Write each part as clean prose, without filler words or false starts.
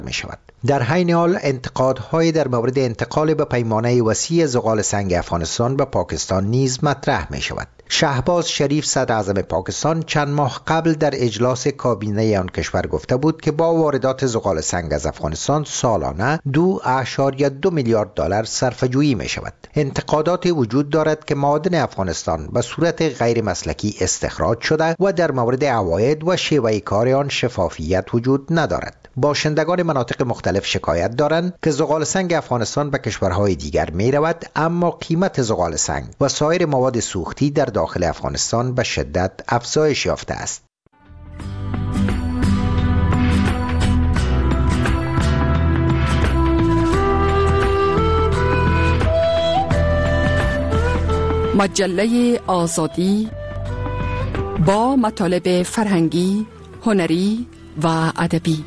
می شود. در حین حال انتقادهای در مورد انتقال به پیمانه وسیع زغال سنگ افغانستان به پاکستان نیز مطرح می شود. شهباز شریف صدر اعظم پاکستان چند ماه قبل در اجلاس کابینه آن کشور گفته بود که با واردات زغال سنگ از افغانستان سالانه 2.2 میلیارد دلار صرفه‌جویی می شود. انتقادات وجود دارد که معادن افغانستان به صورت غیر مسلکی استخراج شده و در مورد عواید و شیوه کار آن شفافیت وجود ندارد. باشندگان مناطق مختلف شکایت دارند که زغال سنگ افغانستان به کشورهای دیگر می رود، اما قیمت زغال سنگ و سایر مواد سوختی در داخل افغانستان به شدت افزایش یافته است. مجله آزادی با مطالب فرهنگی، هنری و ادبی.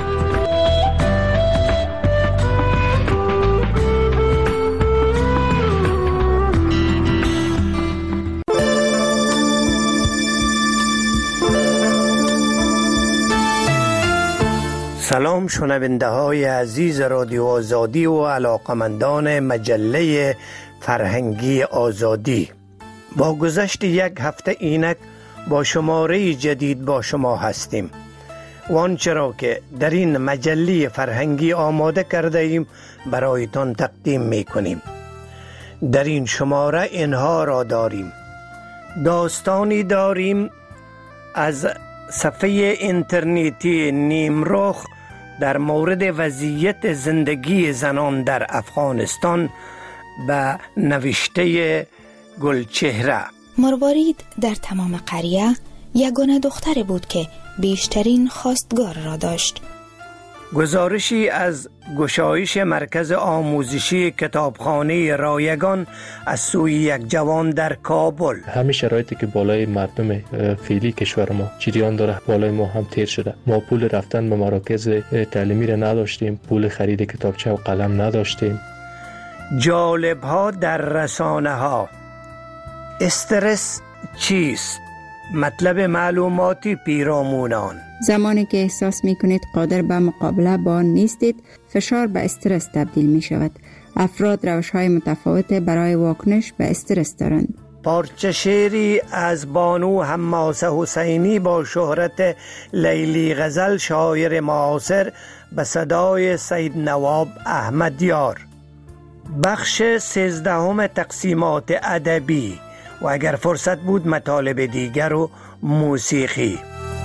سلام شنونده های عزیز رادیو آزادی و علاقمندان مجله فرهنگی آزادی. با گذشت یک هفته اینک با شماره جدید با شما هستیم و آنچه را که در این مجله فرهنگی آماده کرده ایم برایتان تقدیم می کنیم. در این شماره اینها را داریم: داستانی داریم از صفحه اینترنتی نیمرخ در مورد وضعیت زندگی زنان در افغانستان به نوشته گلچهره. مروارید در تمام قریه یگانه دختر بود که بیشترین خواستگار را داشت. گزارشی از گشایش مرکز آموزشی کتابخانه رایگان از سوی یک جوان در کابل. همه شرایطی که بالای مردم فعلی کشور ما جریان داره بالای ما هم تیر شده. ما پول رفتن به مراکز تعلیمی را نداشتیم، پول خرید کتابچه و قلم نداشتیم. جالب ها در رسانه ها. استرس چیست؟ مطلب معلوماتی پیرامونان. زمانی که احساس می کنید قادر به مقابله با آن نیستید، فشار به استرس تبدیل می شود. افراد روش های متفاوت برای واکنش به استرس دارند. پارچه شعری از بانو حماسه حسینی با شهرت لیلی غزل شاعر معاصر به صدای سید نواب احمدیار. بخش 13 تقسیمات ادبی و اگر فرصت بود مطالب دیگر و موسیقی.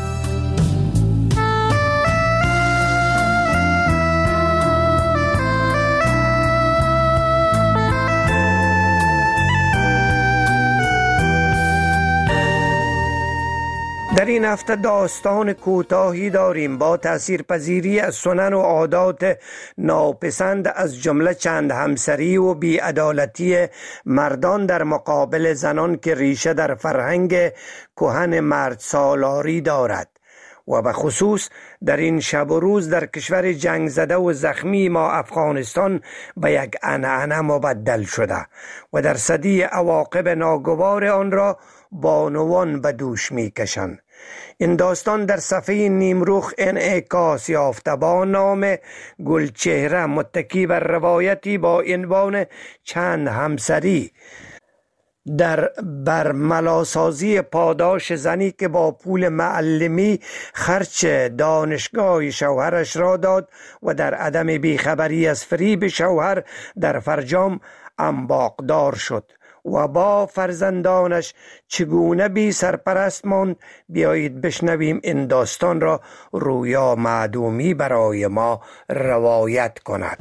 در این هفته داستان کوتاهی داریم با تاثیرپذیری از سنن و عادات ناپسند از جمله چند همسری و بی‌عدالتی مردان در مقابل زنان که ریشه در فرهنگ کهن مرد سالاری دارد و به خصوص در این شب و روز در کشور جنگ زده و زخمی ما افغانستان به یک عنعنه مبدل شده و در صدی عواقب ناگوار آن را بانوان به دوش می کشند. این داستان در صفحه نیمرخ انعکاس یافته با نام گلچهره، متکی بر روایتی با عنوان چند همسری در برملاسازی پاداش زنی که با پول معلمی خرچ دانشگاه شوهرش را داد و در عدم بیخبری از فریب شوهر در فرجام انباقدار شد و با فرزندانش چگونه بی سرپرست ماند. بیایید بشنویم این داستان را رویا معدومی برای ما روایت کند.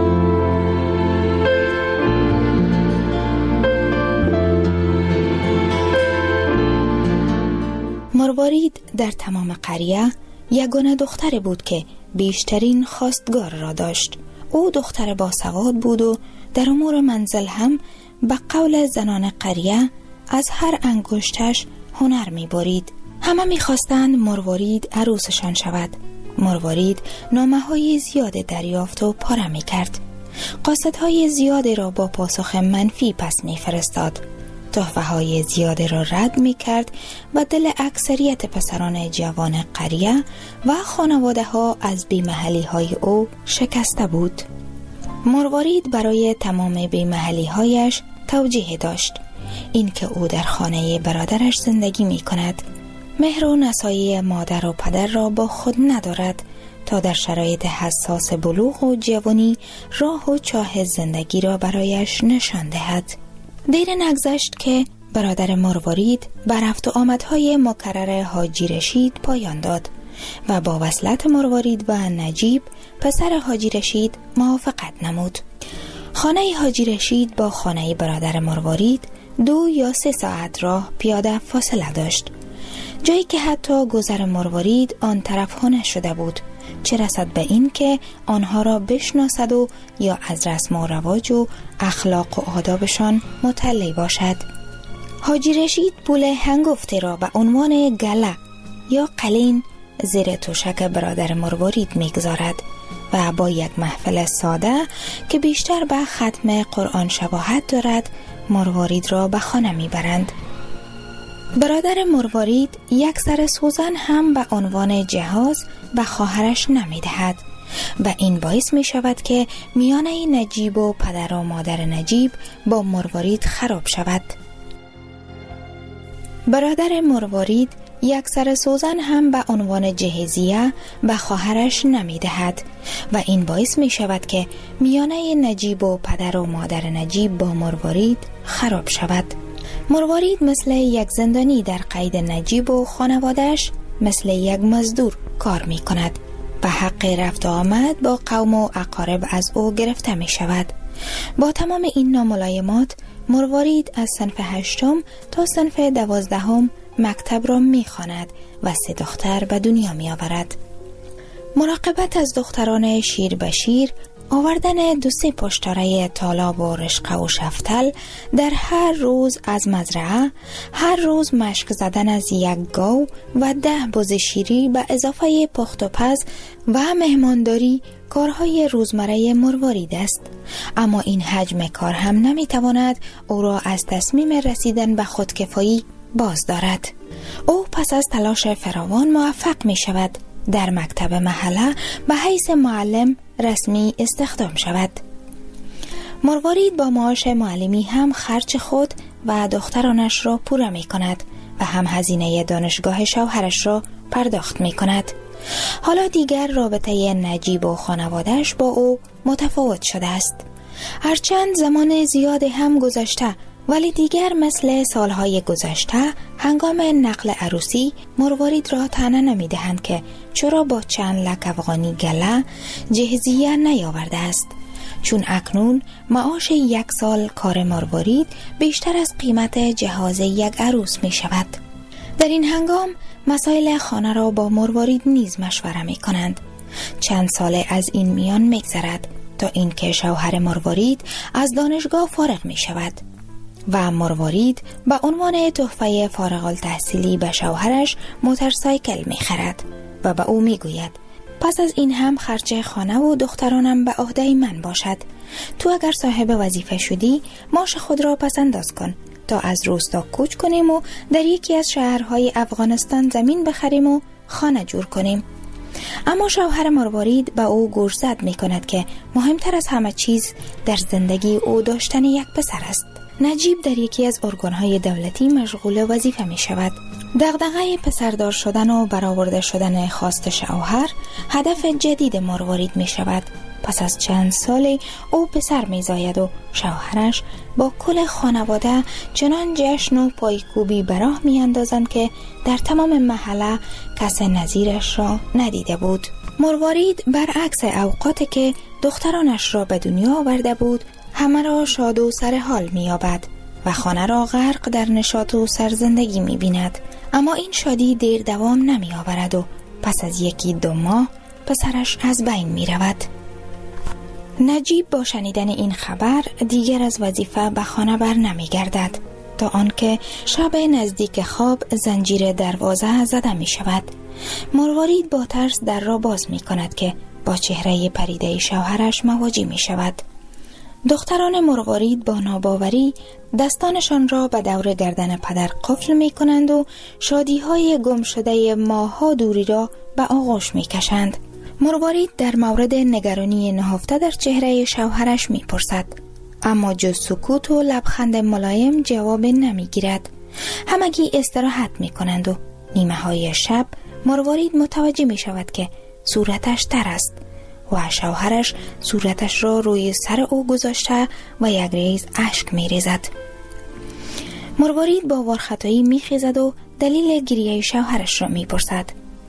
مروارید در تمام قریه یگانه دختر بود که بیشترین خواستگار را داشت. او دختر باسواد بود و در امور منزل هم به قول زنان قریه از هر انگشتش هنر می برید. همه می خواستند مروارید عروسشان شود. مروارید نامه های زیاد دریافت و پاره می کرد. قاصدهای زیادی را با پاسخ منفی پس می فرستاد تحفه‌های زیاده را رد می‌کرد و دل اکثریت پسران جوان قریه و خانواده‌ها از بی‌محلی‌های او شکسته بود. مروارید برای تمام بی‌محلی‌هایش توجیه داشت، اینکه او در خانه برادرش زندگی می‌کند، مهر و نصایح مادر و پدر را با خود ندارد تا در شرایط حساس بلوغ و جوانی راه و چاه زندگی را برایش نشان دهد. دیر نگذشت که برادر مروارید بر رفت و آمدهای مکرر حاجی رشید پایان داد و با وصلت مروارید و نجیب پسر حاجی رشید موافقت نمود. خانه حاجی رشید با خانه برادر مروارید 2 یا 3 ساعت راه پیاده فاصله داشت، جایی که حتی گذر مروارید آن طرف ها نشده بود، چه رسد به این که آنها را بشناسد و یا از رسم و رواج و اخلاق و آدابشان مطلع باشد. حاجی رشید پول هنگفته را به عنوان گله یا قلین زیر توشک برادر مروارید میگذارد و با یک محفل ساده که بیشتر به ختم قرآن شباهت دارد مروارید را به خانه میبرند. برادر مروارید یک سر سوزن هم به عنوان جهاز به خواهرش نمیدهد و این باعث می شود که میانه نجیب و پدر و مادر نجیب با مروارید خراب شود. برادر مروارید یک سر سوزن هم به عنوان جهیزیه به خواهرش نمیدهد و این باعث می شود که میانه نجیب و پدر و مادر نجیب با مروارید خراب شود. مروارید مثل یک زندانی در قید نجیب و خانواده‌اش مثل یک مزدور کار می کند و حق رفت و آمد با قوم و اقارب از او گرفته می شود. با تمام این ناملایمات مروارید از صنف 8 تا صنف 12 مکتب را می خواند و 3 دختر به دنیا می آورد. مراقبت از دختران شیر به شیر، آوردن 2-3 پشتاره تالاب و رشقه و شفتل در هر روز از مزرعه، هر روز مشک زدن از 1 گاو و 10 بز شیری به اضافه پخت و پز و مهمانداری کارهای روزمره مروارید است. اما این حجم کار هم نمیتواند او را از تصمیم رسیدن به خودکفایی باز دارد. او پس از تلاش فراوان موفق می شود در مکتب محله به حیث معلم رسمی استخدام شود. مروارید با معاش معلمی هم خرج خود و دخترانش را پوره می کند و هم هزینه دانشگاه شوهرش را پرداخت می کند. حالا دیگر رابطه نجیب و خانوادهش با او متفاوت شده است. هرچند زمان زیاد هم گذشته، ولی دیگر مثل سالهای گذشته هنگام نقل عروسی مروارید را طعنه نمی دهند که چرا با چند لک افغانی گله جهیزیه نیاورده است، چون اکنون معاش 1 سال کار مروارید بیشتر از قیمت جهاز یک عروس می شود. در این هنگام مسائل خانه را با مروارید نیز مشوره می کنند. چند ساله از این میان می گذرد تا اینکه شوهر مروارید از دانشگاه فارغ می شود و مروارید به عنوان تحفه فارغ التحصیلی به شوهرش موتورسایکل می خرد و به او می گوید پس از این هم خرج خانه و دخترانم به عهده من باشد. تو اگر صاحب وظیفه شدی معاش خود را پس انداز کن تا از روستا کوچ کنیم و در یکی از شهرهای افغانستان زمین بخریم و خانه جور کنیم. اما شوهر مروارید به او گوشزد می کند که مهمتر از همه چیز در زندگی او داشتن یک پسر است. نجیب در یکی از ارگانهای دولتی مشغول وظیفه می شود. دغدغه پسردار شدن و برآورده شدن خواست شوهر هدف جدید مروارید می شود. پس از چند سال او پسر می زاید و شوهرش با کل خانواده چنان جشن و پایکوبی به راه می اندازند که در تمام محله کس نظیرش را ندیده بود. مروارید برعکس اوقاتی که دخترانش را به دنیا آورده بود همه را شاد و سر حال می یابد و خانه را غرق در نشاط و سرزندگی می بیند. اما این شادی دیر دوام نمی آورد و پس از 1-2 ماه پسرش از بین می رود. نجیب با شنیدن این خبر دیگر از وظیفه به خانه بر نمی گردد تا آنکه شب نزدیک خواب زنجیر دروازه زده می شود. مروارید با ترس در را باز می کند که با چهره پریده شوهرش مواجه می شود. دختران مروارید با ناباوری دستانشان را به دور گردن پدر قفل می کنند و شادی‌های گم شده ماه‌ها دوری را به آغوش می کشند. مروارید در مورد نگرانی نهفته در چهره شوهرش می پرسد، اما جز سکوت و لبخند ملایم جواب نمی گیرد. همگی استراحت می کنند و نیمه های شب مروارید متوجه می شود که صورتش تر است و شوهرش صورتش را روی سر او گذاشته و یک ریز اشک می ریزد. مروارید با وارخطایی می خیزد و دلیل گریه شوهرش را می پرسد.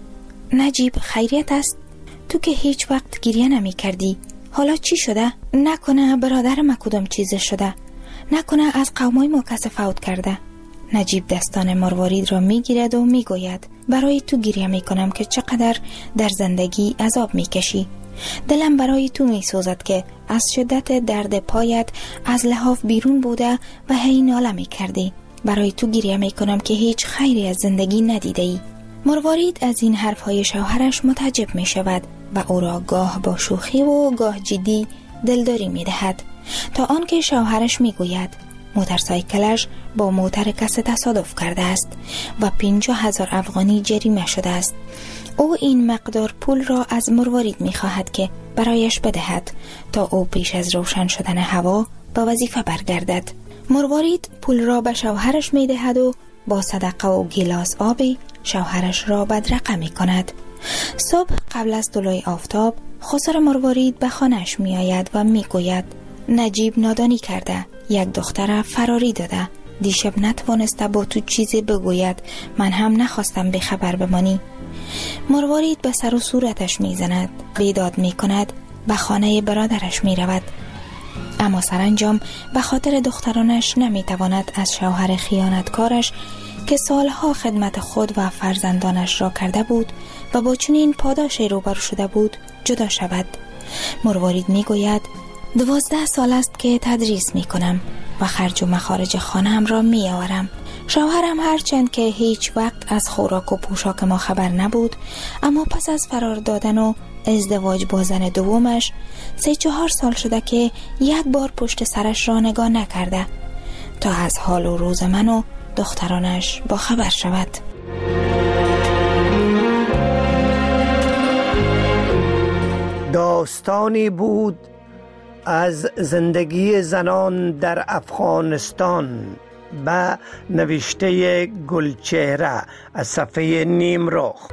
نجیب خیریت است؟ تو که هیچ وقت گریه نمی کردی، حالا چی شده؟ نکنه برادر ما کدام چیز شده؟ نکنه از قومای ما کس فوت کرده؟ نجیب دستان مروارید را می گیرد و می گوید برای تو گریه می کنم که چقدر در زندگی عذاب می کشی. دلم برای تو می سوزد که از شدت درد پایت از لحاف بیرون بوده و هی ناله می کردی. برای تو گریه می کنم که هیچ خیری از زندگی ندیده ای. مروارید از این حرفهای شوهرش متعجب می شود و او را گاه با شوخی و گاه جدی دلداری می دهد، تا آنکه شوهرش می گوید موتورسایکلش با موتر کس تصادف کرده است و 50,000 افغانی جریمه شده است. او این مقدار پول را از مروارید می خواهد که برایش بدهد تا او پیش از روشن شدن هوا به وظیفه برگردد. مروارید پول را به شوهرش می دهد و با صدقه و گیلاس آبی شوهرش را بدرقه می کند. صبح قبل از طلوع آفتاب خسر مروارید به خانه‌اش می آید و می گوید نجیب نادانی کرده، یک دختر فراری داده، دیشب نتوانسته با تو چیزی بگوید، من هم نخواستم به خبر بمانی. مروارید به سر و صورتش می زند، بیداد می کند، به خانه برادرش می رود. اما سرانجام به خاطر دخترانش نمی تواند از شوهر خیانتکارش که سالها خدمت خود و فرزندانش را کرده بود و با چنین پاداشی روبرو شده بود جدا شود. مروارید می گوید 12 سال است که تدریس می کنم و خرج و مخارج خانه‌ام را می آورم. شوهرم هرچند که هیچ وقت از خوراک و پوشاک ما خبر نبود، اما پس از فرار دادن و ازدواج با زن دومش 3-4 سال شده که یک بار پشت سرش را نگاه نکرده تا از حال و روز من و دخترانش با خبر شود. داستانی بود از زندگی زنان در افغانستان به نوشته گلچهره از صفحه نیمرخ.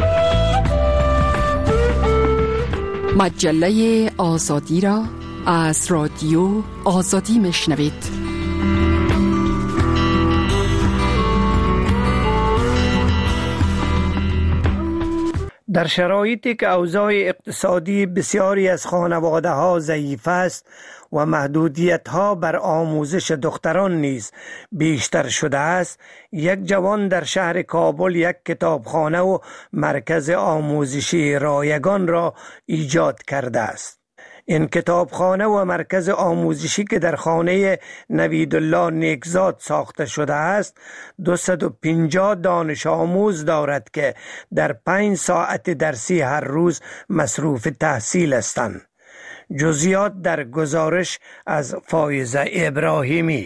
مجله آزادی را از رادیو آزادی میشنوید. در شرایطی که اوضاع اقتصادی بسیاری از خانواده ها ضعیف است و محدودیت ها بر آموزش دختران نیز بیشتر شده است، یک جوان در شهر کابل یک کتابخانه و مرکز آموزشی رایگان را ایجاد کرده است. این کتابخانه و مرکز آموزشی که در خانه نویدالله نیکزاد ساخته شده است 250 دانش آموز دارد که در 5 ساعت درسی هر روز مصروف تحصیل هستند. جزئیات در گزارش از فایزه ابراهیمی.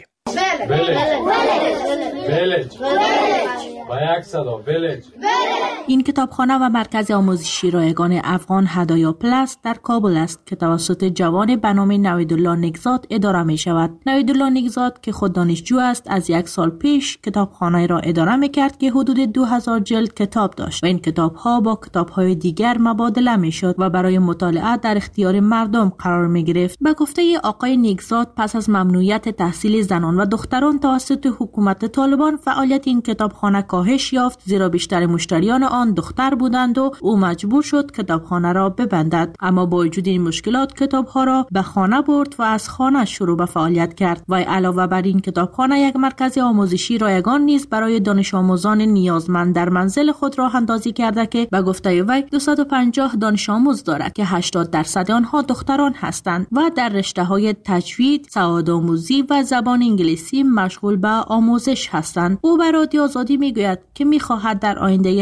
این کتابخانه و مرکز آموزشی رایگان افغان هدایا پلاس در کابل است که توسط جوان به نام نویدالله نیکزاد اداره می شود. نویدالله نیکزاد که خود دانشجو است از 1 سال پیش کتابخانه را اداره می کرد که حدود 2000 جلد کتاب داشت و این کتاب ها با کتاب های دیگر مبادله می شد و برای مطالعه در اختیار مردم قرار می گرفت. به گفته آقای نیکزاد پس از ممنوعیت تحصیل زنان و دختران توسط حکومت طالبان فعالیت این کتابخانه کاهش یافت، زیرا بیشتر مشتریان آن دختر بودند و او مجبور شد کتابخانه را ببندد. اما با وجود این مشکلات کتابها را به خانه برد و از خانه شروع به فعالیت کرد و علاوه بر این کتابخانه یک مرکز آموزشی رایگان نیز برای دانش آموزان نیازمند در منزل خود راه اندازی کرده که به گفته وی 250 دانش آموز دارد که 80% آنها دختران هستند و در رشته‌های تجوید، سوادآموزی و زبان انگلیسی مشغول به آموزش هستند. او به رادیو آزادی میگوید که می‌خواهد در آینده نزدیک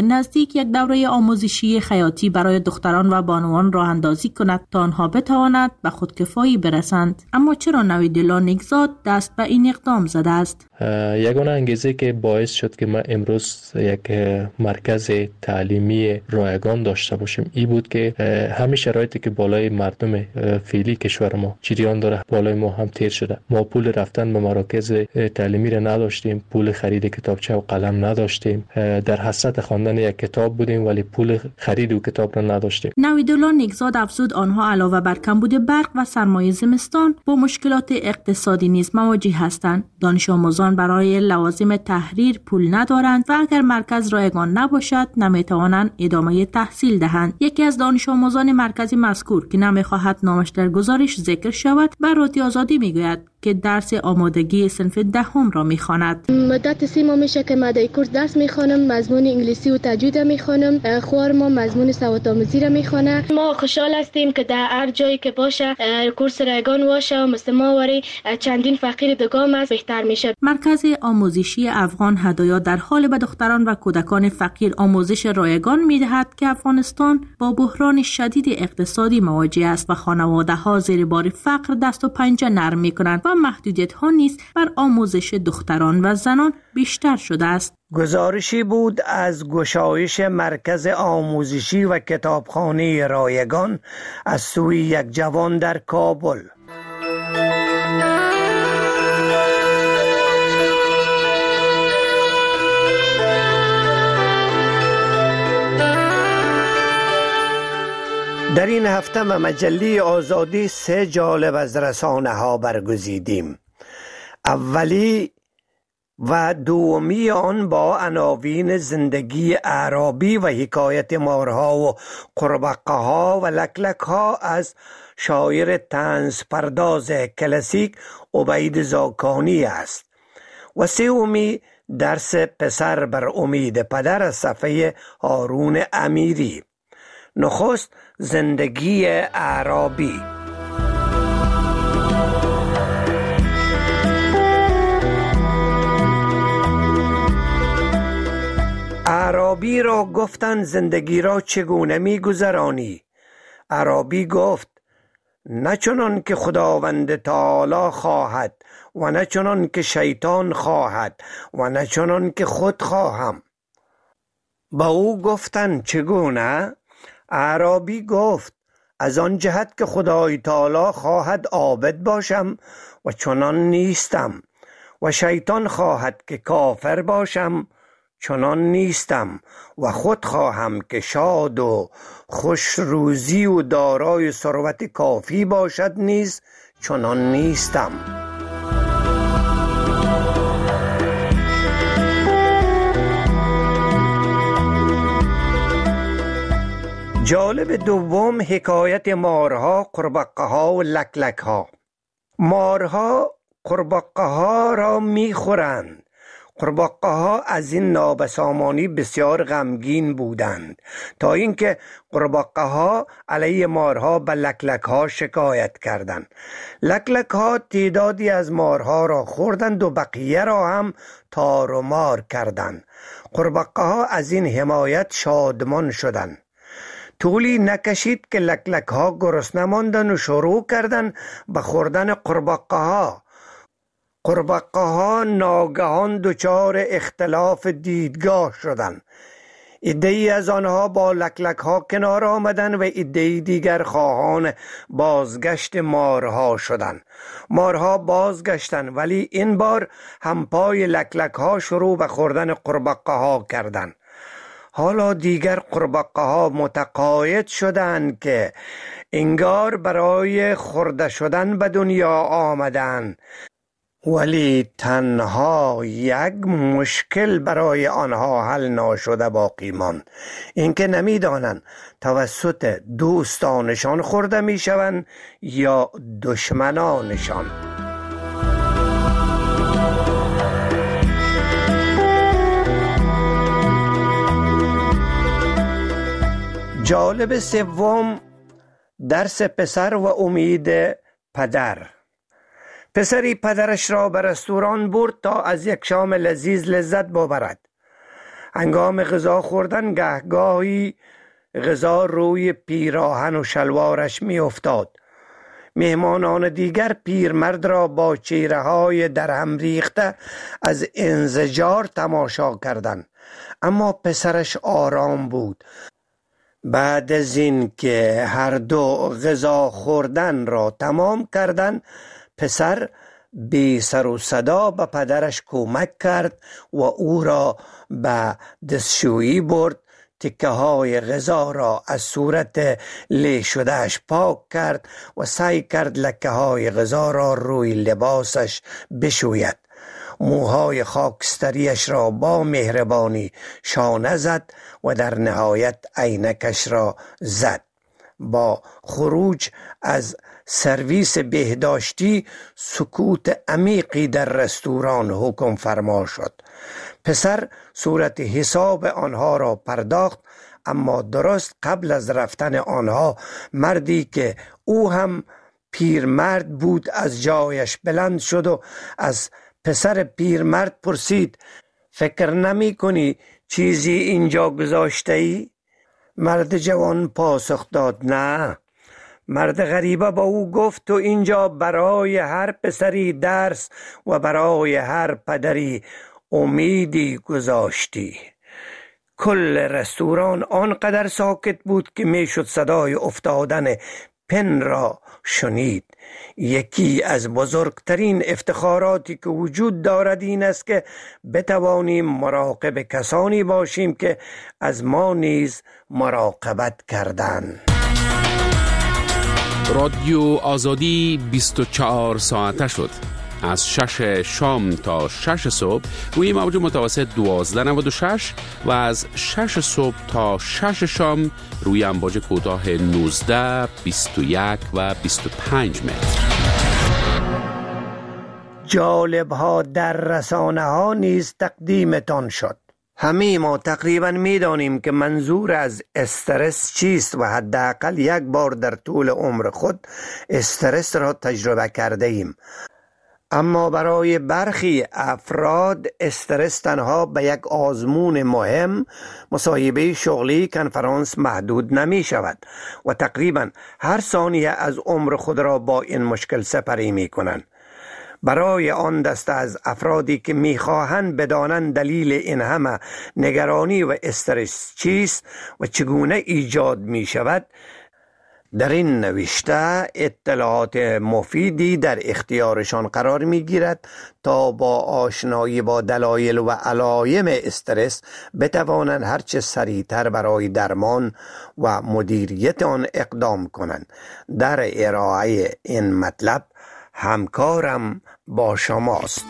نزدیک یک دوره آموزشی خیاطی برای دختران و بانوان راه اندازی کند تا آنها بتواند به خودکفایی برسند. اما چرا نویدالله نیکزاد دست به این اقدام زده است؟ یگانه انگیزه که باعث شد که ما امروز یک مرکز تعلیمی رایگان داشته باشیم این بود که همین شرایطی که بالای مردم فعلی کشور ما جریان داره بالای ما هم تیر شده. ما پول رفتن به مراکز تعلیمی را نداشتیم، پول خرید کتابچه و قلم نداشتیم، در حسرت خواندن یک کتاب بودیم ولی پول خرید و کتاب را نداشتیم. نویدالله نیکزاد افزود آنها علاوه بر کمبود برق و سرمایه زمستان با مشکلات اقتصادی نیز مواجه هستند. دانش آموزان برای لوازم تحریر پول ندارند و اگر مرکز رایگان نباشد نمیتوانند ادامه تحصیل دهند. یکی از دانش آموزان مرکز مذکور که نمیخواهد نامش در گزارش ذکر شود به رادیو آزادی میگوید که درس آمادگی صنف دهم را میخواند. مدت 3 ماه میشه که من در کورس درس میخوانم، مضمون انگلیسی و تجوید میخوانم، خوار ما مضمون سوادآموزی را میخوانه. ما خوشحال هستیم که در هر جایی که باشه کورس رایگان باشه و مثل ما وری چندین فقیر دگام است بهتر میشه. مرکز آموزشی افغان هدایا در حال به دختران و کودکان فقیر آموزش رایگان میدهد که افغانستان با بحران شدید اقتصادی مواجه است و خانواده ها زیر بار فقر دست و پنجه نرم میکنند و محدودیت ها نیز بر آموزش دختران و زنان بیشتر شده است. گزارشی بود از گشایش مرکز آموزشی و کتابخانه رایگان از سوی یک جوان در کابل. در این هفته به مجله آزادی 3 جالب از رسانه ها برگزیدیم. اولی و دومی آن با عناوین زندگی اعرابی و حکایت مارها و قربقه ها و لکلک ها از شاعر طنز پرداز کلاسیک عبید زاکانی است و سومی درس پسر بر امید پدر از صفحه هارون امیری. نخست زندگی اعرابی. اعرابی را گفتند زندگی را چگونه می گذرانی؟ اعرابی گفت نه چنان که خداوند تعالی خواهد و نه چنان که شیطان خواهد و نه چنان که خود خواهم. با او گفتند چگونه؟ اعرابی گفت از آن جهت که خدای تعالی خواهد عابد باشم و چنان نیستم و شیطان خواهد که کافر باشم چنان نیستم و خود خواهم که شاد و خوش روزی و دارای ثروت کافی باشد نیز چنان نیستم. جالب دوم حکایت مارها، قربقه ها و لکلک ها. مارها قربقه ها را می خورند. قربقه ها از این نابسامانی بسیار غمگین بودند تا اینکه قربقه ها علیه مارها به لکلک ها شکایت کردند. لکلک ها تعدادی از مارها را خوردند و بقیه را هم تار و مار کردند. قربقه ها از این حمایت شادمان شدند. طولی نکشید که لکلک ها گرسنه ماندند و شروع کردند به خوردن قربقه ها. قربقه ها ناگهان دچار اختلاف دیدگاه شدند. عده‌ای از آنها با لکلک ها کنار آمدند و عده‌ای دیگر خواهان بازگشت مارها شدند. مارها بازگشتند ولی این بار همپای لکلک ها شروع به خوردن قربقه ها کردند. حالا دیگر قربقه ها متقاعد شدند که انگار برای خورده شدن به دنیا آمدند، ولی تنها یک مشکل برای آنها حل ناشده باقی ماند، اینکه نمیدانند توسط دوستانشان خورده میشوند یا دشمنانشان. جالب سوم درس پسر و امید پدر. پسری پدرش را به رستوران برد تا از یک شام لذیذ لذت ببرد. هنگام غذا خوردن گهگاهی غذا روی پیراهن و شلوارش می افتاد. مهمانان دیگر پیرمرد را با چهره‌های درهم ریخته از انزجار تماشا کردند، اما پسرش آرام بود. بعد از این که هر دو غذا خوردن را تمام کردند، پسر بی سر و صدا به پدرش کمک کرد و او را به دستشویی برد. تکه های غذا را از صورت لی شدهش پاک کرد و سعی کرد لکه های غذا را روی لباسش بشوید. موهای خاکستریش را با مهربانی شانه زد و در نهایت عینکش را زد. با خروج از سرویس بهداشتی سکوت عمیقی در رستوران حکم فرما شد. پسر صورت حساب آنها را پرداخت، اما درست قبل از رفتن آنها مردی که او هم پیرمرد بود از جایش بلند شد و از پسر پیرمرد پرسید: فکر نمی کنی چیزی اینجا گذاشته ای؟ مرد جوان پاسخ داد: نه. مرد غریبه با او گفت: تو اینجا برای هر پسری درس و برای هر پدری امیدی گذاشتی. کل رستوران آنقدر ساکت بود که میشد صدای افتادن پن را شنید. یکی از بزرگترین افتخاراتی که وجود دارد این است که بتوانیم مراقب کسانی باشیم که از ما نیز مراقبت کردند. رادیو آزادی 24 ساعته شد. از 6 شام تا 6 صبح روی موج متوسط 1296 و از 6 صبح تا 6 شام روی امواج کوتاه 19، 21 و 25 متر. جالب ها در رسانه ها نیز تقدیمتان شد. همه ما تقریبا میدانیم که منظور از استرس چیست و حداقل یک بار در طول عمر خود استرس را تجربه کرده ایم. اما برای برخی افراد استرس تنها به یک آزمون مهم، مصاحبه شغلی، کنفرانس محدود نمی شود و تقریبا هر ثانیه از عمر خود را با این مشکل سپری می کنند. برای آن دسته از افرادی که می خواهند بدانند دلیل این همه نگرانی و استرس چیست و چگونه ایجاد می شود، در این نوشته اطلاعات مفیدی در اختیارشان قرار می گیرد تا با آشنایی با دلایل و علایم استرس بتوانند هرچه سریعتر برای درمان و مدیریت آن اقدام کنند. در ارائه این مطلب همکارم با شماست.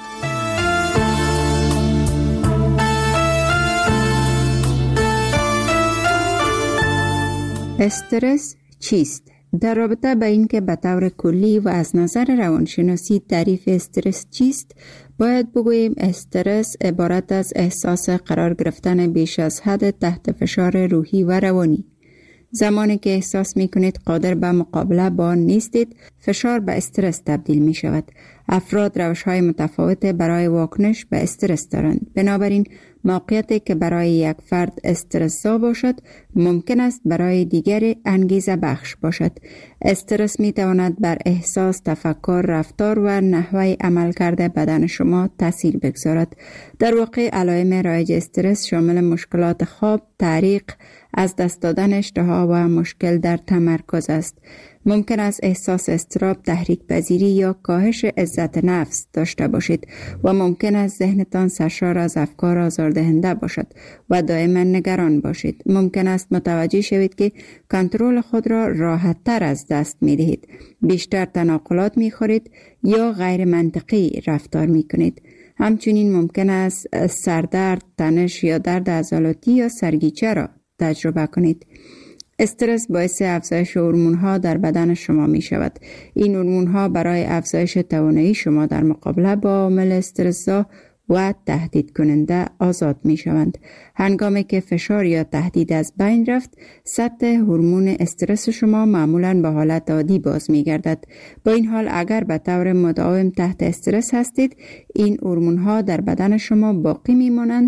استرس چیست؟ در رابطه با اینکه به طور کلی و از نظر روانشناسی تعریف استرس چیست، باید بگوییم استرس عبارت از احساس قرار گرفتن بیش از حد تحت فشار روحی و روانی. زمانی که احساس می کنید قادر به مقابله با آن نیستید، فشار به استرس تبدیل می شود. افراد روش‌های متفاوت برای واکنش به استرس دارند. بنابراین موقعیتی که برای یک فرد استرس‌زا باشد، ممکن است برای دیگری انگیزه بخش باشد. استرس می تواند بر احساس، تفکر، رفتار و نحوه عملکرد بدن شما تاثیر بگذارد. در واقع علائم رایج استرس شامل مشکلات خواب، تعریق، از دست دادن اشتها و مشکل در تمرکز است. ممکن است احساس اضطراب، تحریک پذیری یا کاهش عزت نفس داشته باشید و ممکن است ذهنتان سرشار از افکار آزاردهنده باشد و دائما نگران باشید. ممکن است متوجه شوید که کنترل خود را راحت تر از دست می دهید، بیشتر تناقلات می خورید یا غیر منطقی رفتار می کنید. همچنین ممکن است سردرد، تنش یا درد عضلاتی یا سرگیچه را تجربه کنید. استرس باعث افزایش هورمون‌ها در بدن شما می شود. این هورمون‌ها برای افزایش توانایی شما در مقابله با عامل استرس‌زا و تهدید کننده آزاد می شوند. هنگامی که فشار یا تهدید از بین رفت، سطح هورمون استرس شما معمولاً به حالت عادی باز می گردد. با این حال اگر به طور مداوم تحت استرس هستید، این هورمون‌ها در بدن شما باقی می مانند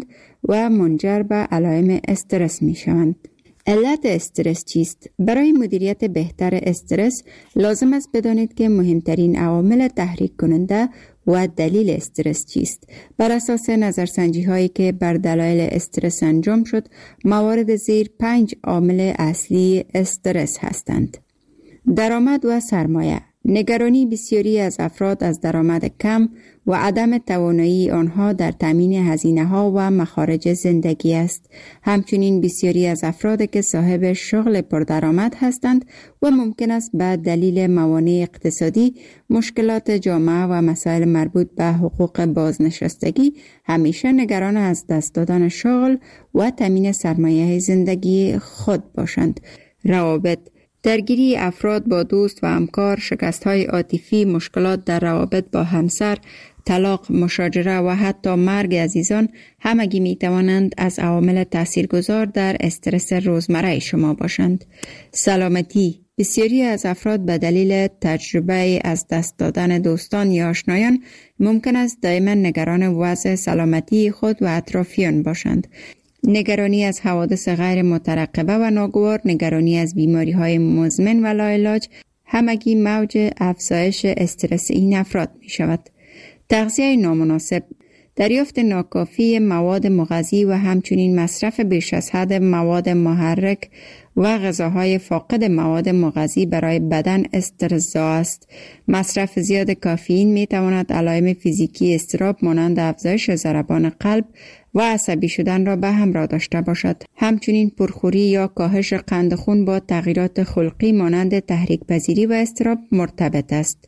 و منجر به علائم استرس می شوند. علت استرس چیست؟ برای مدیریت بهتر استرس لازم است بدانید که مهمترین عوامل تحریک کننده و دلیل استرس چیست. بر اساس نظرسنجی هایی که بر دلایل استرس انجام شد، موارد زیر 5 عامل اصلی استرس هستند. درآمد و سرمایه. نگرانی بسیاری از افراد از درآمد کم و عدم توانایی آنها در تامین هزینه‌ها و مخارج زندگی است. همچنین بسیاری از افراد که صاحب شغل پردرآمد هستند و ممکن است به دلیل موانع اقتصادی، مشکلات جامعه و مسائل مربوط به حقوق بازنشستگی همیشه نگران از دست دادن شغل و تامین سرمایه زندگی خود باشند. روابط. درگیری افراد با دوست و همکار، شکست‌های عاطفی، مشکلات در روابط با همسر، طلاق، مشاجره و حتی مرگ عزیزان همگی می توانند از عوامل تاثیرگذار در استرس روزمره شما باشند. سلامتی. بسیاری از افراد به دلیل تجربه از دست دادن دوستان یا آشنایان ممکن است دائما نگران وضع سلامتی خود و اطرافیان باشند. نگرانی از حوادث غیر مترقبه و ناگوار، نگرانی از بیماری‌های مزمن و لاعلاج همگی موج افزایش استرس این افراد می شود. تغذیه نامناسب. دریافت ناکافی مواد مغذی و همچنین مصرف بیش از حد مواد محرک و غذاهای فاقد مواد مغذی برای بدن استرس‌زا است. مصرف زیاد کافئین می تواند علائم فیزیکی اضطراب مانند افزایش ضربان قلب و عصبی شدن را به همراه داشته باشد. همچنین پرخوری یا کاهش قند خون با تغییرات خلقی مانند تحریک پذیری و اضطراب مرتبط است.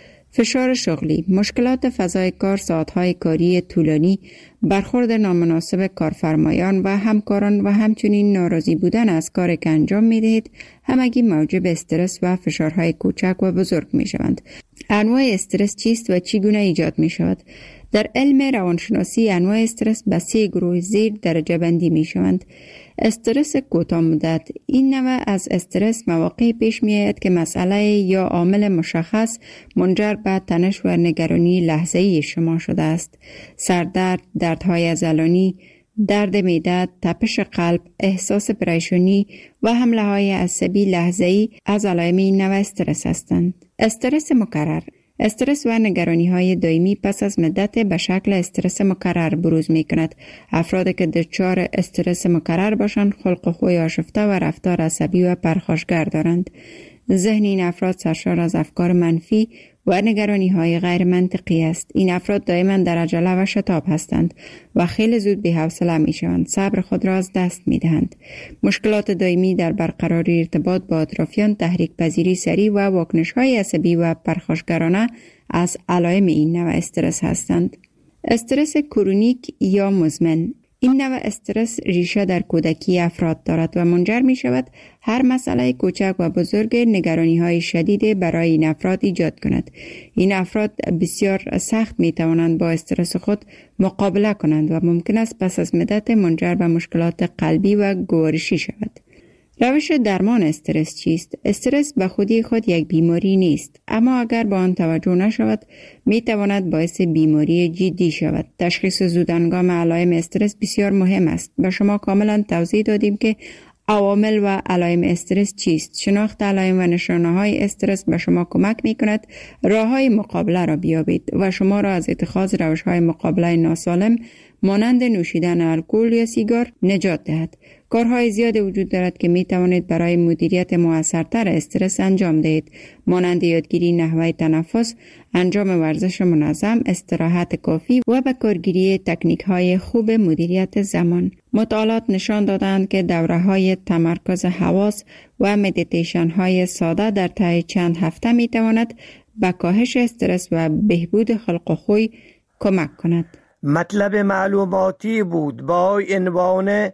فشار شغلی. مشکلات فضای کار، ساعتهای کاری طولانی، برخورد نامناسب کارفرمایان و همکاران و همچنین ناراضی بودن از کاری که انجام می دهید همگی موجب استرس و فشارهای کوچک و بزرگ می شوند. انواع استرس چیست و چگونه ایجاد می شود؟ در علم روانشناسی انواع استرس به 3 گروه زیر درجه بندی می شوند. استرس کوتاه مدت. این نوع از استرس مواقعی پیش می آید که مسئله یا عامل مشخص منجر به تنش و نگرانی لحظه‌ای شما شده است. سردرد، دردهای عضلانی، درد معده، تپش قلب، احساس پریشانی و حمله‌های عصبی لحظه‌ای از علائم این نوع استرس هستند. استرس مکرر. استرس و نگرانی‌های دائمی پس از مدت به شکل استرس مکرر بروز می‌کند. افرادی که دچار استرس مکرر باشند خلق و خوی آشفته و رفتار عصبی و پرخاشگر دارند. ذهن این افراد سرشار از افکار منفی و نگرانی‌های غیر منطقی است. این افراد دائما در عجله و شتاب هستند و خیلی زود بی‌حوصله می‌شوند. صبر خود را از دست می‌دهند. مشکلات دائمی در برقراری ارتباط با اطرافیان، تحریک پذیری سریع و واکنش‌های عصبی و پرخاشگرانه از علائم این نوع استرس هستند. استرس کرونیک یا مزمن. این نوع استرس ریشه در کودکی افراد دارد و منجر می شود هر مسئله کوچک و بزرگ نگرانی‌های شدید برای این افراد ایجاد کند. این افراد بسیار سخت می توانند با استرس خود مقابله کنند و ممکن است پس از مدت منجر به مشکلات قلبی و گوارشی شود. روش درمان استرس چیست؟ استرس به خودی خود یک بیماری نیست، اما اگر با آن توجه نشود می تواند باعث بیماری جدی شود. تشخیص زودهنگام علائم استرس بسیار مهم است. به شما کاملا توضیح دادیم که عوامل و علائم استرس چیست. شناخت علائم و نشانه‌های استرس به شما کمک می کند راه‌های مقابله را بیابید و شما را از اتخاذ روش‌های مقابله ناسالم مانند نوشیدن الکل یا سیگار نجات دهد. کارهای زیاد وجود دارد که می توانید برای مدیریت موثرتر استرس انجام دهید، مانند یادگیری نحوه تنفس، انجام ورزش منظم، استراحت کافی و به کارگیری تکنیک‌های خوب مدیریت زمان. مطالعات نشان دادند که دوره‌های تمرکز حواس و مدیتیشن‌های ساده در طی چند هفته می تواند به کاهش استرس و بهبود خلق و خوی کمک کند. مطلب معلوماتی بود با عنوان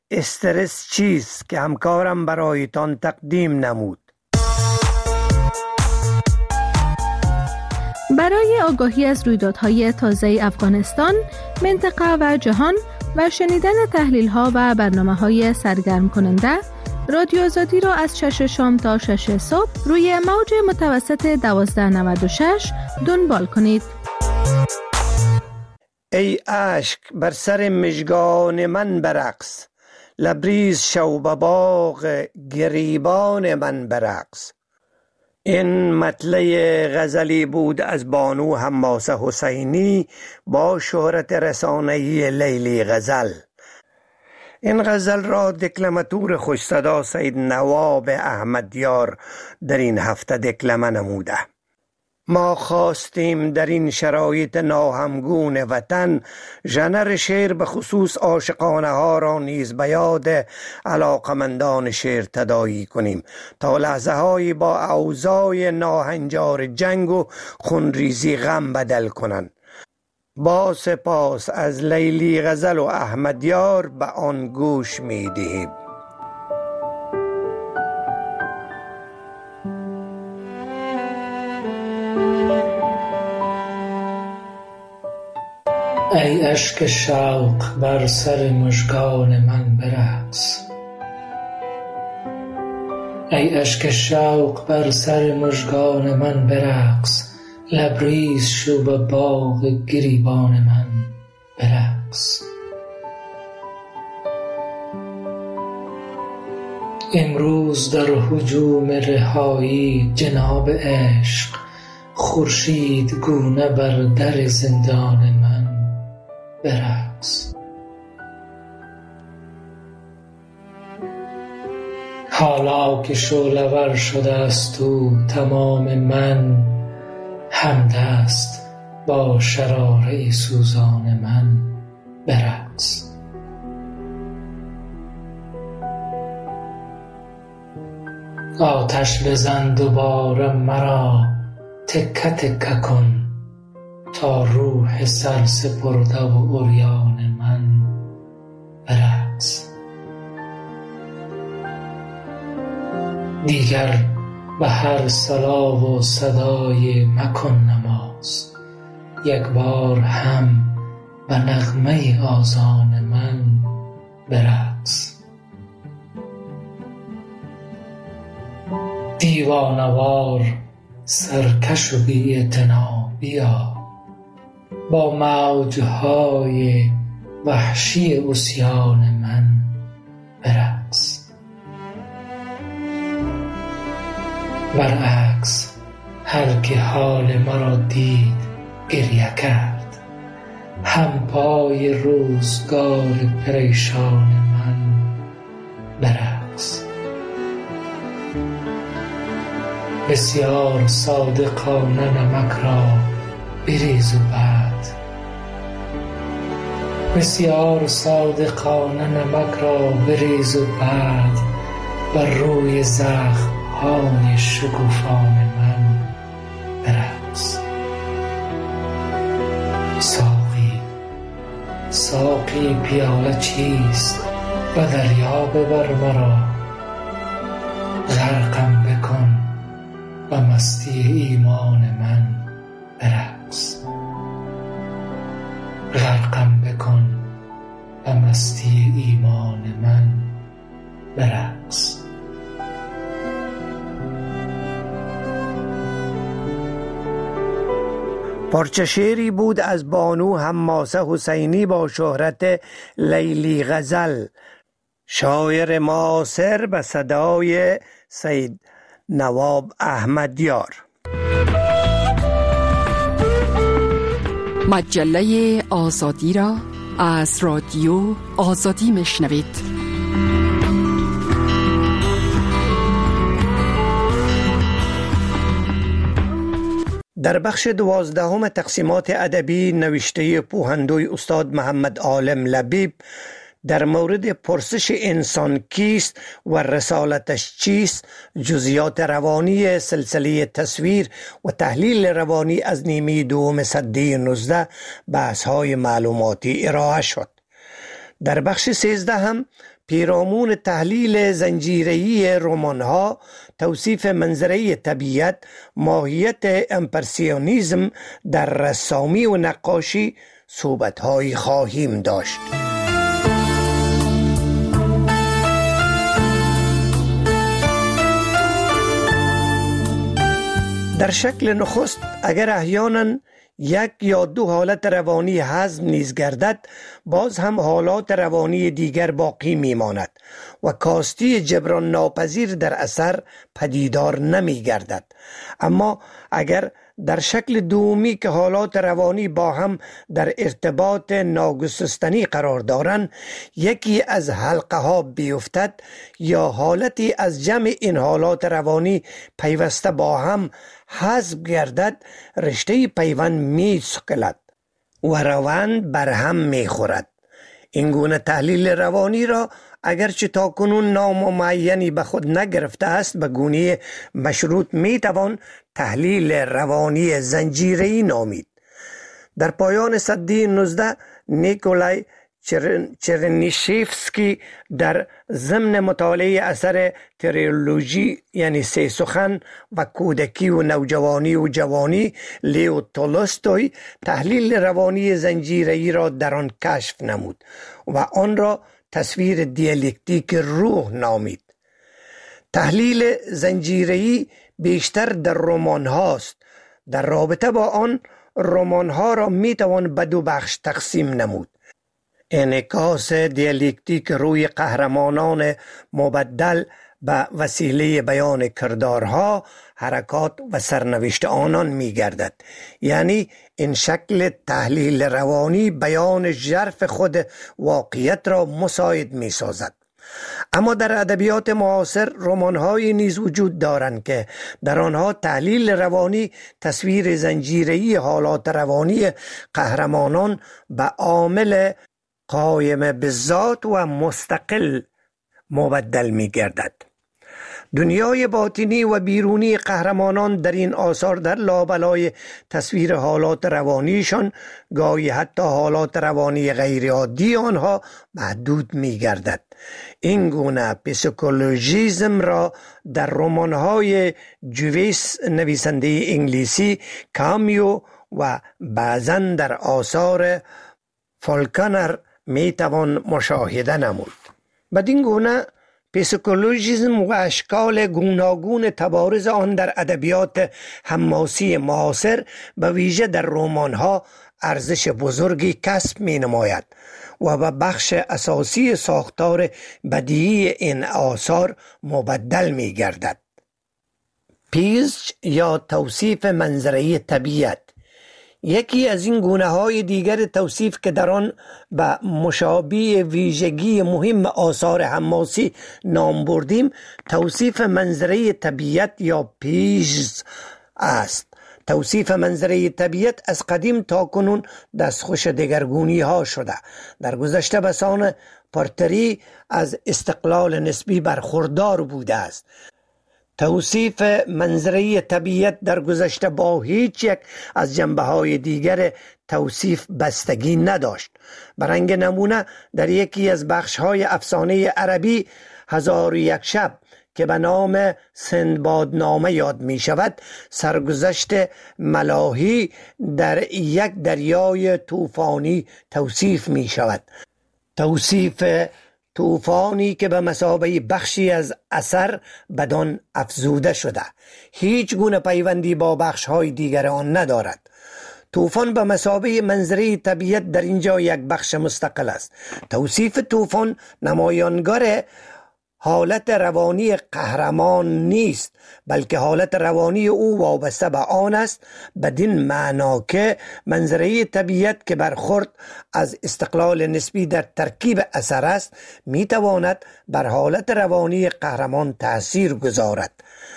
استرس چیست که همکارم برایتان تقدیم نمود. برای آگاهی از رویدادهای تازه افغانستان، منطقه و جهان و شنیدن تحلیل‌ها و برنامه‌های سرگرم کننده، رادیو آزادی را از 6 شام تا 6 صبح روی موج متوسط 1296 دنبال کنید. ای اشک بر سر مژگان من برقص، لبریز شو به باغ گریبان من برقص. این مطلع غزلی بود از بانو حماسه حسینی با شهرت رسانه‌ای لیلی غزل. این غزل را دکلماتور خوش صدا سید نواب احمدیار در این هفته دکلمه نموده. ما خواستیم در این شرایط ناهمگون وطن ژنر شعر به خصوص عاشقانه ها را نیز به یاد علاقمندان شعر تداعی کنیم تا لحظه هایی با اوضاع ناهنجار جنگ و خونریزی غم بدل کنند. با سپاس از لیلی غزل و احمدیار به آن گوش می دهیم. ای اشک شوق بر سر مژگان من برقص، ای اشک شوق بر سر مژگان من برقص، لبریز شو به باغ گریبان من برقص. امروز در هجوم رهایی جناب عشق، خورشید گونه بر در زندان من برقص. حالا که شعله‌ور شده است تو تمام من، همدست با شراره سوزان من برقص. آتش بزن دوباره مرا تکه تکه کن، تا روح سرسپرده و عریان من برقص. دیگر به هر صلا و صدای مکن نماز، یک بار هم به نغمه آذان من برقص. دیوانوار سرکش و بی اعتنا بیا، با موجهای وحشی عصیان من برقص. برعکس هر که حال مرا دید گریه کرد، هم پای روزگار پریشان من برقص. بسیار صادقانه نمک را بریز و بعد، بسیار صادقانه نمک را بریز و بعد بر روی زخم‌های شکوفان من برقص. ساقی پیاله چیست و دریا ببر مرا، غرقم بکن و مستی ایمان من برقص. غرقم بکن و مستی ایمان من برقص. پارچه شعری بود از بانو حماسه حسینی با شهرت لیلی غزل، شاعر معاصر به صدای سید نواب احمدیار. مجله آزادی را از رادیو آزادی میشنوید. در بخش 12 تقسیمات ادبی نوشته پوهندوی استاد محمد عالم لبیب در مورد پرسش انسان کیست و رسالتش چیست، جزئیات روانی سلسله تصویر و تحلیل روانی از نیمه دوم سده 19 بحث‌های معلوماتی ارائه شد. در بخش 13 هم پیرامون تحلیل زنجیره‌ای رمان‌ها، توصیف منظره طبیعت، ماهیت امپرسیونیزم در رسامی و نقاشی صحبت‌هایی خواهیم داشت. در شکل نخست، اگر احیانا یک یا دو حالت روانی حذف نیز گردد، باز هم حالات روانی دیگر باقی میماند و کاستی جبران ناپذیر در اثر پدیدار نمی گردد. اما اگر در شکل دومی که حالات روانی با هم در ارتباط ناگسستنی قرار دارند یکی از حلقه ها بیفتد یا حالتی از جمع این حالات روانی پیوسته با هم حذف گردد، رشته پیوند می سکلد و روند بر هم می خورد. این گونه تحلیل روانی را اگرچه تا کنون نام معینی به خود نگرفته است، به گونه مشروط می توان تحلیل روانی زنجیره‌ای نامید. در پایان سده 19 نیکولای چرنیشیفسکی در ضمن مطالعه اثر تریولوژی یعنی سه سخن و کودکی و نوجوانی و جوانی لیو تولستوی تحلیل روانی زنجیره‌ای را در آن کشف نمود و آن را تصویر دیالکتیک روح نامید. تحلیل زنجیره‌ای بیشتر در رمان هاست. در رابطه با آن رمان ها را می توان به دو بخش تقسیم نمود: انعکاس دیالکتیک روی قهرمانان مبدل به وسیله بیان کردارها، حرکات و سرنوشت آنان می گردد. یعنی این شکل تحلیل روانی بیان ژرف خود واقعیت را مساعد می سازد. اما در ادبیات معاصر رمان‌هایی نیز وجود دارند که در آنها تحلیل روانی تصویر زنجیره‌ای حالات روانی قهرمانان به عامل قایم بالذات و مستقل مبدل می گردد. دنیای باطنی و بیرونی قهرمانان در این آثار در لابلای تصویر حالات روانیشان گاهی حتی حالات روانی غیر عادی آنها محدود می گردد. این گونه پسیکولوژیسم را در رمان‌های جویس نویسنده انگلیسی، کامیو و بعضاً در آثار فالکنر می توان مشاهده نمود. بدین گونه پسیکولوژیسم و اشکال گوناگون تبارز آن در ادبیات حماسی معاصر به ویژه در رمان‌ها ارزش بزرگی کسب می نماید و به بخش اساسی ساختار بدیعی این آثار مبدل می گردد. پیچ یا توصیف منظره طبیعت یکی از این گونه های دیگر توصیف که در آن به مشابه ویژگی مهم آثار حماسی نام بردیم توصیف منظره طبیعت یا پیچ است. توصیف منظره طبیعت از قدیم تا کنون دستخوش دگرگونی ها شده. در گذشته بسان پارتری از استقلال نسبی برخوردار بوده است. توصیف منظره طبیعت در گذشته با هیچ یک از جنبه‌های دیگر توصیف بستگی نداشت. برنگ نمونه در یکی از بخش‌های افسانه عربی 1001 شب که به نام سندبادنامه یاد می شود، سرگذشت ملاحی در یک دریای طوفانی توصیف می شود. توصیف طوفانی که به مثابه بخشی از اثر بدان افزوده شده، هیچ گونه پیوندی با بخش‌های دیگر آن ندارد. طوفان به مثابه منظره طبیعت در اینجا یک بخش مستقل است. توصیف طوفان نمایانگر حالت روانی قهرمان نیست، بلکه حالت روانی او وابسته به آن است، بدین معنا که منظره طبیعت که برخورد از استقلال نسبی در ترکیب اثر است میتواند بر حالت روانی قهرمان تأثیر گذارد،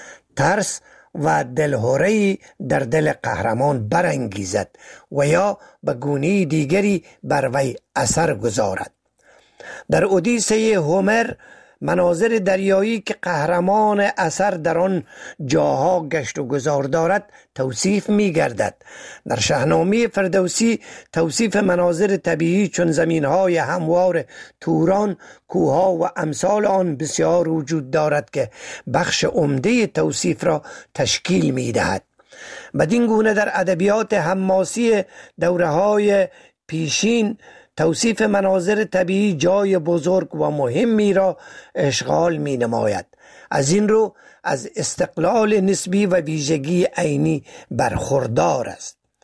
ترس و دلهره‌ای در دل قهرمان برانگیزد و یا به گونه دیگری بر وی اثر گذارد. در اودیسه هومر مناظر دریایی که قهرمان اثر در آن جاها گشت و گذار دارد توصیف می گردد. در شاهنامه فردوسی توصیف مناظر طبیعی چون زمینهای هموار توران، کوها و امثال آن بسیار وجود دارد که بخش عمده توصیف را تشکیل می دهد. بدین گونه در ادبیات حماسی دوره‌های پیشین توصیف مناظر طبیعی جای بزرگ و مهمی را اشغال می نماید. از این رو از استقلال نسبی و ویژگی عینی برخوردار است.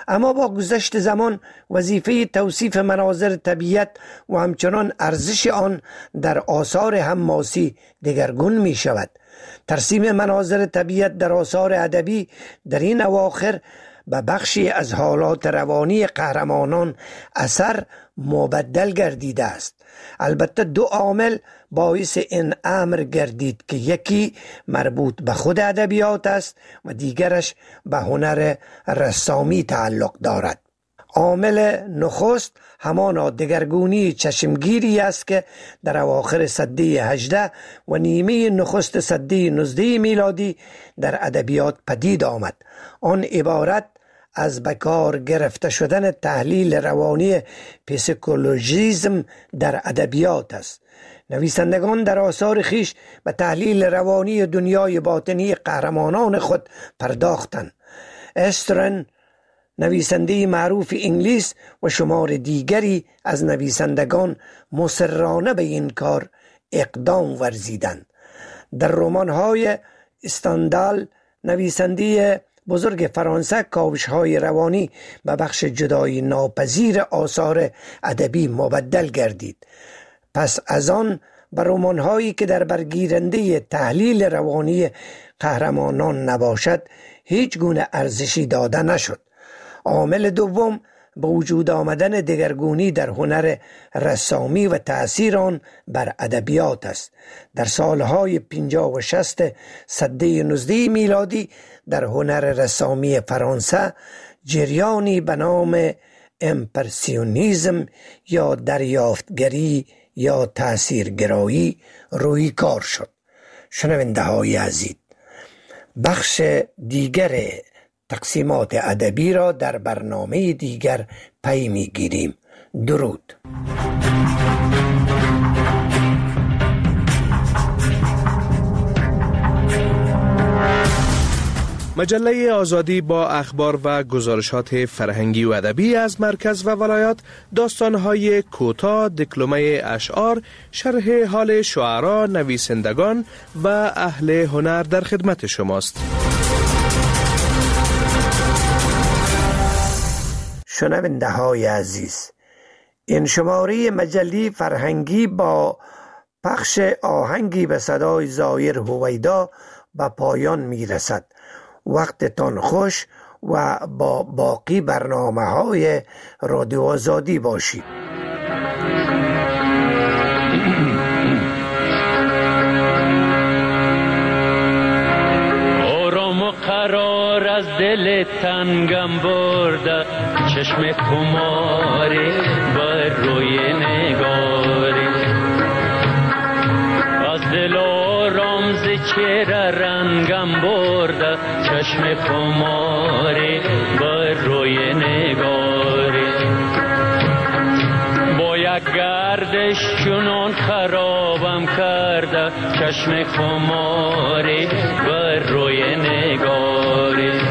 اما با گذشت زمان وظیفه توصیف مناظر طبیعت و همچنان ارزش آن در آثار حماسی دگرگون می شود. ترسیم مناظر طبیعت در آثار ادبی در این اواخر به بخشی از حالات روانی قهرمانان اثر مبدل گردیده است. البته دو عامل باعث این امر گردید که یکی مربوط به خود ادبیات است و دیگرش به هنر رسامی تعلق دارد. عامل نخست همانا دگرگونی چشمگیری است که در اواخر سده 18 و نیمه نخست سده 19 میلادی در ادبیات پدید آمد. آن عبارت از بکار گرفته شدن تحلیل روانی پسیکولوژیسم در ادبیات است. نویسندگان در آثار خیش به تحلیل روانی دنیای باطنی قهرمانان خود پرداختند. استرن نویسنده معروف انگلیس و شمار دیگری از نویسندگان مصرانه به این کار اقدام ورزیدند. در رمان‌های استندال نویسنده بزرگ فرانسه کاوش‌های روانی به بخش جدایی ناپذیر آثار ادبی مبدل گردید. پس از آن به رمان‌هایی که در برگیرنده تحلیل روانی قهرمانان نباشد هیچ گونه ارزشی داده نشد. عامل دوم به وجود آمدن دگرگونی در هنر رسامی و تأثیر آن بر ادبیات است. در سالهای 50 و 60 سده 19 میلادی در هنر رسامی فرانسه جریانی به نام امپرسیونیزم یا دریافتگری یا تأثیرگرایی روی کار شد. شنونده های عزیز، بخش دیگر تقسیمات ادبی را در برنامه دیگر پی می‌گیریم. درود. مجله آزادی با اخبار و گزارشات فرهنگی و ادبی از مرکز و ولایات، داستان‌های کوتاه، دکلمه اشعار، شرح حال شعرا، نویسندگان و اهل هنر در خدمت شماست. شنونده های عزیز، این شماره مجله فرهنگی با پخش آهنگی به صدای زایر هویدا به پایان می رسد. وقتتان خوش و با باقی برنامه های رادیو آزادی باشید. آرام و قرار از دل تنگم برده، چشم خماری بر روی نگاری، از دل آرام ز چهره رنگم برده، چشم خماری بر روی نگاری، با یک گردش چنان خرابم کرده، چشم خماری بر روی نگاری،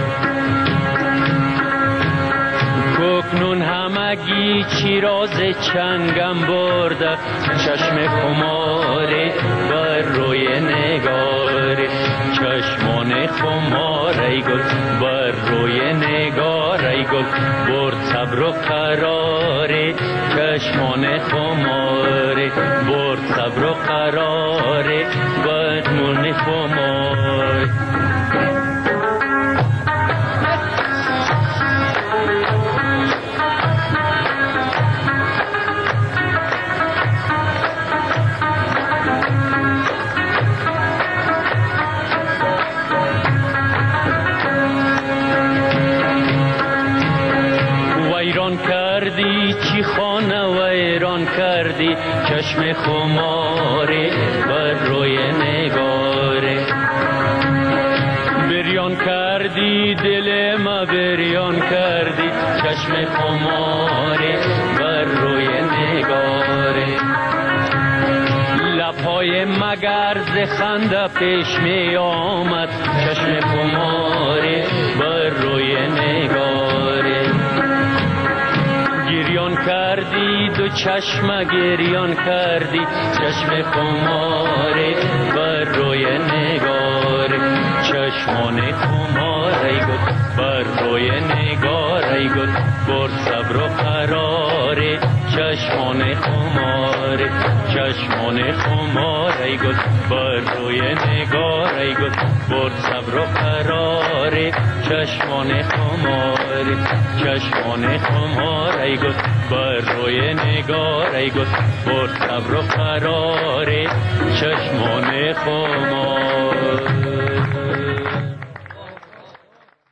کوکنون همگی چیراز چنگم برده، چشم خماری بر روی نگاری، چشمان خمار ای گل بر روی نگار ای گل، برد صبر و قراری، چشمان خماری برد صبر و قراری، بدمون خماری. کردی چی خانه ویران کردی، چشم خماری بر روی نگاری، بریان کردی دل ما بریان کردی، چشم خماری بر روی نگاری، لبهای مگر ز خنده پیش می آمد، چشم خماری بر روی نگاری، گریان کردی دو چشم گریان کردی، چشم خماری بر روی نگاری، چشمان خماری گفت بر روی نگار ای گل برد صبر و قرار چشمان خمار چشمان خمار ای گل بر روی نگار ای گل برد صبر و قرار چشمان خمار چشمان خمار ای گل بر روی نگار ای گل برد صبر و قرار چشمان خمار